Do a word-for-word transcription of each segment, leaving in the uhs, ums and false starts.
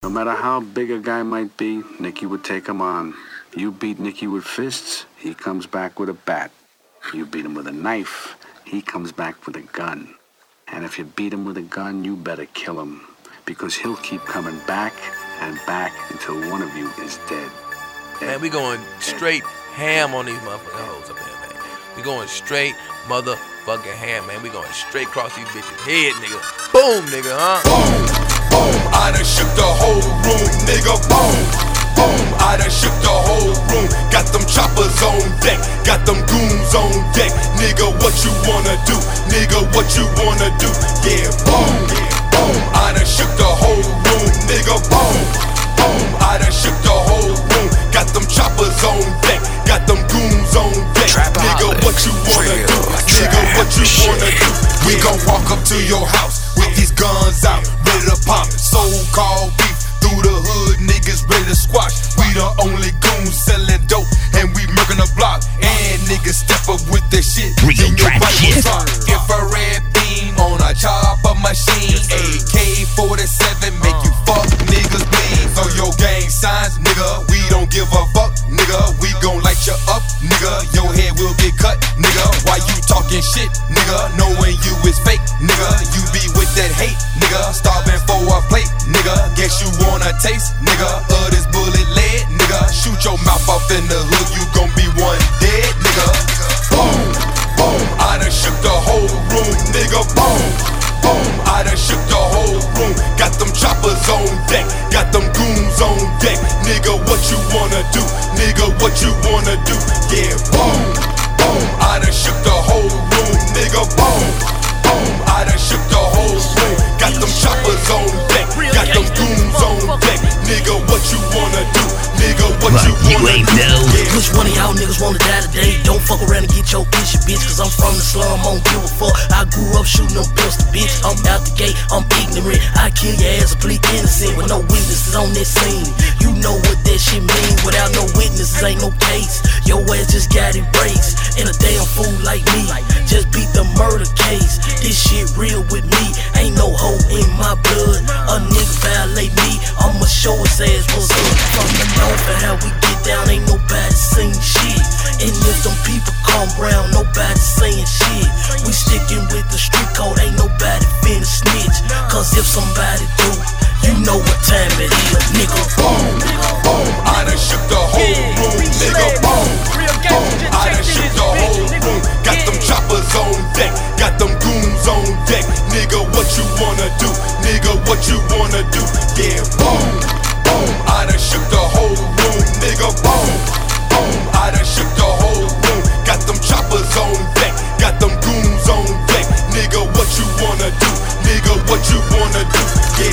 No matter how big a guy might be, Nicky would take him on. You beat Nicky with fists, he comes back with a bat. You beat him with a knife, he comes back with a gun. And if you beat him with a gun, you better kill him, because he'll keep coming back and back until one of you is dead. dead. Man, we going straight ham on these motherfucking hoes up here, man. We going straight motherfucking ham, man. We going straight across these bitches' head, nigga. Boom, nigga, huh? Boom. Boom, I done shook the whole room, nigga, boom, boom, I done shook the whole room, got them choppers on deck, got them goons on deck, nigga, what you wanna do, nigga, what you wanna do, yeah, boom, boom, I done shook the whole room, nigga, boom, boom, I done shook the whole room, got them choppers on deck, got them goons on deck, nigga, what you wanna do, nigga, what you wanna do, we gon' walk up to your house with these guns out, ready to pop, so-called beef through the hood, niggas ready to squash. We the only goons selling dope, and we murking the block. And niggas step up with that shit, then your body will talk. Infrared beam on a chopper machine, A K forty-seven make you fuck niggas bleed. So your gang signs, nigga, we don't give a fuck, nigga. We gon' light you up, nigga. Your head will get cut, nigga. Why you talking shit, nigga? Knowing you is fake, nigga. You be with that hate, nigga. Starving for a plate, nigga. Guess you wanna taste, nigga, of this bullet lead, nigga. Shoot your mouth off in the hood, you gon' be one dead, nigga. Boom, boom, I done shook the whole room, nigga. Boom, boom, I done shook the whole room. Got them choppers on deck, got them goons on deck, nigga. What you wanna do, nigga? What you wanna do? Yeah, boom, boom, I done shook the whole room, nigga. Boom, boom, I done shook the whole room. Got them choppers on deck, got them goons on deck, nigga. What you wanna do, nigga? What you wanna do? Yeah. Which one of y'all niggas wanna die today? Don't fuck around and get your issue, bitch. Cause I'm from the slum, I don't give a fuck. I grew up shooting them pistols, bitch. I'm out the gate, I'm ignorant. I kill your ass, plead innocent with no witnesses on that scene. You know what that shit mean. Without no witnesses, ain't no case. Your ass just got embraced. And a damn fool like me just beat the murder case. This shit real with me. Ain't no hope in my blood. A nigga violate me, I'ma show his ass what's up. From the north and how we get down, ain't nobody saying shit. And if them people come round, nobody saying shit. We sticking with the street code, ain't nobody finna snitch. Cause if somebody do, you know what time it is, nigga. Boom, boom, I done shook the whole room, nigga. Boom, boom, I done shook the whole room. Got them choppers on deck, got them goons on deck, nigga. What you wanna do, nigga? What you wanna do? Yeah, boom, boom, I done shook the whole room, nigga. Boom, boom, I done shook the whole room. Got them choppers on deck, got them goons on deck, nigga. What you wanna do, nigga? What you wanna do?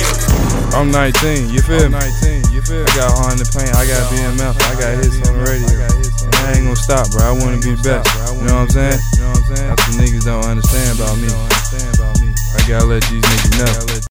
Yeah. I'm nineteen, you feel me? nineteen, you feel me? I got Hard in the Paint, I got B M F, I got hits on the radio. And I ain't gonna stop, bro. I wanna be the best. You know what I'm saying? That's what niggas don't understand about me. I gotta let these niggas know.